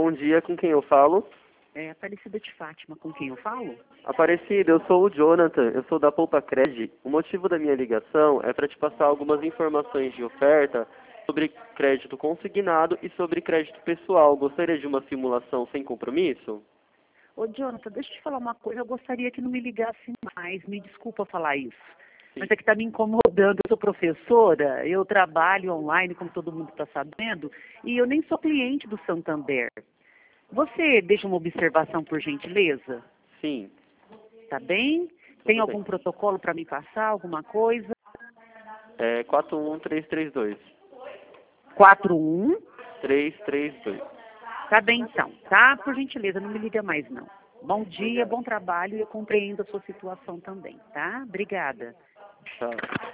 bom dia, com quem eu falo? É Aparecida de Fátima, com quem eu falo? Aparecida, eu sou o Jonathan, eu sou da Poupa Cred. O motivo da minha ligação é para te passar algumas informações de oferta sobre crédito consignado e sobre crédito pessoal. Gostaria de uma simulação sem compromisso? Ô, Jonathan, deixa eu te falar uma coisa. Eu gostaria que não me ligasse mais. Me desculpa falar isso. Sim. Mas é que está me incomodando. Eu sou professora, eu trabalho online, como todo mundo está sabendo, e eu nem sou cliente do Santander. Você deixa uma observação, por gentileza? Sim, Tá bem? Tem tudo bem. algum protocolo para me passar, alguma coisa? É 41332. 41. 332. Tá bem então, tá? Por gentileza, não me liga mais não. Bom dia, Obrigado. bom trabalho e eu compreendo a sua situação também, tá? Obrigada. Tchau.